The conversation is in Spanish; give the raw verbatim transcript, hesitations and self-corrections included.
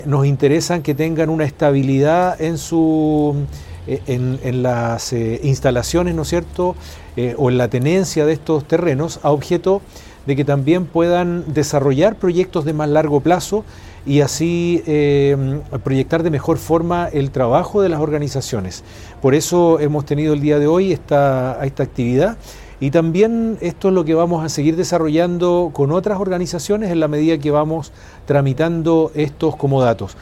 Nos interesan que tengan una estabilidad en, su, en, en las eh, instalaciones, ¿no es cierto?, eh, o en la tenencia de estos terrenos, a objeto de que también puedan desarrollar proyectos de más largo plazo y así eh, proyectar de mejor forma el trabajo de las organizaciones. Por eso hemos tenido el día de hoy esta, esta actividad. Y también esto es lo que vamos a seguir desarrollando con otras organizaciones en la medida que vamos tramitando estos comodatos.